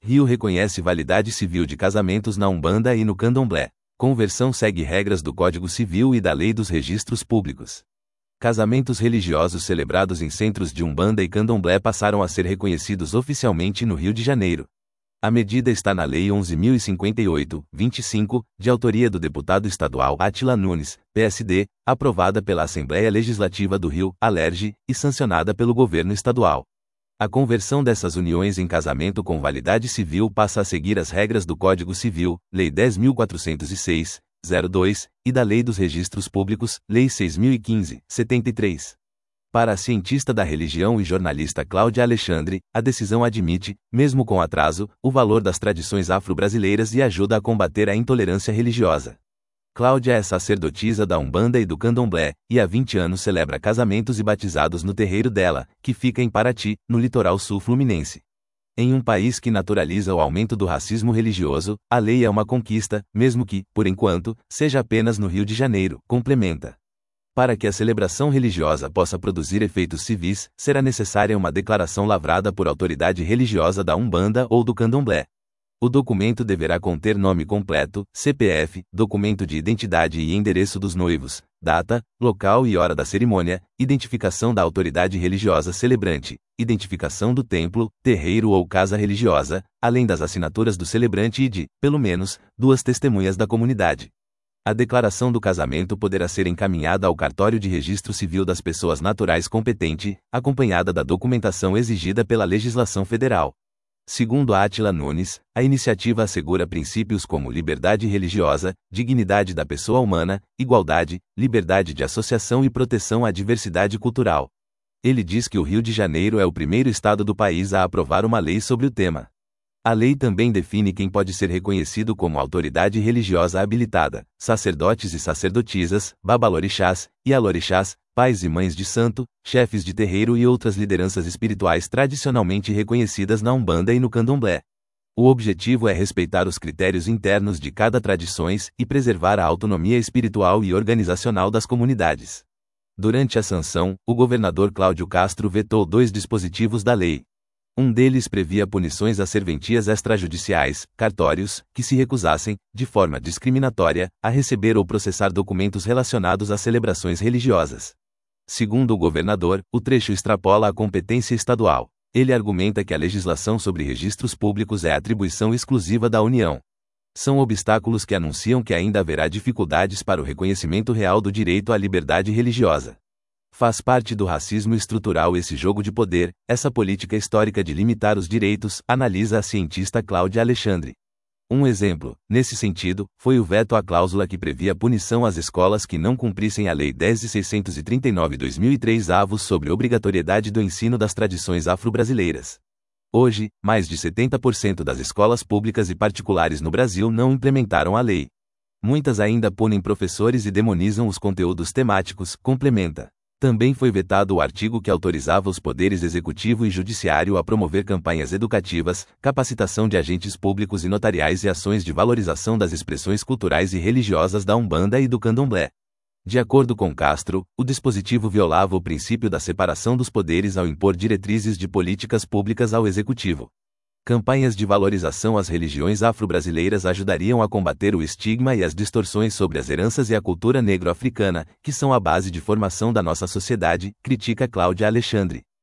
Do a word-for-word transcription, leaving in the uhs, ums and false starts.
Rio reconhece validade civil de casamentos na Umbanda e no Candomblé. Conversão segue regras do Código Civil e da Lei dos Registros Públicos. Casamentos religiosos celebrados em centros de Umbanda e Candomblé passaram a ser reconhecidos oficialmente no Rio de Janeiro. A medida está na Lei onze mil e cinquenta e oito, vinte e cinco, de autoria do deputado estadual Átila Nunes, P S D, aprovada pela Assembleia Legislativa do Rio, Alerj, e sancionada pelo governo estadual. A conversão dessas uniões em casamento com validade civil passa a seguir as regras do Código Civil, Lei dez mil quatrocentos e seis, zero dois, e da Lei dos Registros Públicos, Lei seis mil e quinze, setenta e três. Para a cientista da religião e jornalista Cláudia Alexandre, a decisão admite, mesmo com atraso, o valor das tradições afro-brasileiras e ajuda a combater a intolerância religiosa. Cláudia é sacerdotisa da Umbanda e do Candomblé, e há vinte anos celebra casamentos e batizados no terreiro dela, que fica em Paraty, no litoral sul fluminense. Em um país que naturaliza o aumento do racismo religioso, a lei é uma conquista, mesmo que, por enquanto, seja apenas no Rio de Janeiro, complementa. Para que a celebração religiosa possa produzir efeitos civis, será necessária uma declaração lavrada por autoridade religiosa da Umbanda ou do Candomblé. O documento deverá conter nome completo, C P F, documento de identidade e endereço dos noivos, data, local e hora da cerimônia, identificação da autoridade religiosa celebrante, identificação do templo, terreiro ou casa religiosa, além das assinaturas do celebrante e de, pelo menos, duas testemunhas da comunidade. A declaração do casamento poderá ser encaminhada ao cartório de registro civil das pessoas naturais competente, acompanhada da documentação exigida pela legislação federal. Segundo Átila Nunes, a iniciativa assegura princípios como liberdade religiosa, dignidade da pessoa humana, igualdade, liberdade de associação e proteção à diversidade cultural. Ele diz que o Rio de Janeiro é o primeiro estado do país a aprovar uma lei sobre o tema. A lei também define quem pode ser reconhecido como autoridade religiosa habilitada: sacerdotes e sacerdotisas, babalorixás e alorixás, pais e mães de santo, chefes de terreiro e outras lideranças espirituais tradicionalmente reconhecidas na Umbanda e no Candomblé. O objetivo é respeitar os critérios internos de cada tradições e preservar a autonomia espiritual e organizacional das comunidades. Durante a sanção, o governador Cláudio Castro vetou dois dispositivos da lei. Um deles previa punições a serventias extrajudiciais, cartórios, que se recusassem, de forma discriminatória, a receber ou processar documentos relacionados a celebrações religiosas. Segundo o governador, o trecho extrapola a competência estadual. Ele argumenta que a legislação sobre registros públicos é atribuição exclusiva da União. São obstáculos que anunciam que ainda haverá dificuldades para o reconhecimento real do direito à liberdade religiosa. Faz parte do racismo estrutural esse jogo de poder, essa política histórica de limitar os direitos, analisa a cientista Cláudia Alexandre. Um exemplo, nesse sentido, foi o veto à cláusula que previa punição às escolas que não cumprissem a Lei dez mil seiscentos e trinta e nove de dois mil e três avos sobre obrigatoriedade do ensino das tradições afro-brasileiras. Hoje, mais de setenta por cento das escolas públicas e particulares no Brasil não implementaram a lei. Muitas ainda punem professores e demonizam os conteúdos temáticos, complementa. Também foi vetado o artigo que autorizava os poderes executivo e judiciário a promover campanhas educativas, capacitação de agentes públicos e notariais e ações de valorização das expressões culturais e religiosas da Umbanda e do Candomblé. De acordo com Castro, o dispositivo violava o princípio da separação dos poderes ao impor diretrizes de políticas públicas ao executivo. Campanhas de valorização às religiões afro-brasileiras ajudariam a combater o estigma e as distorções sobre as heranças e a cultura negro-africana, que são a base de formação da nossa sociedade, critica Cláudia Alexandre.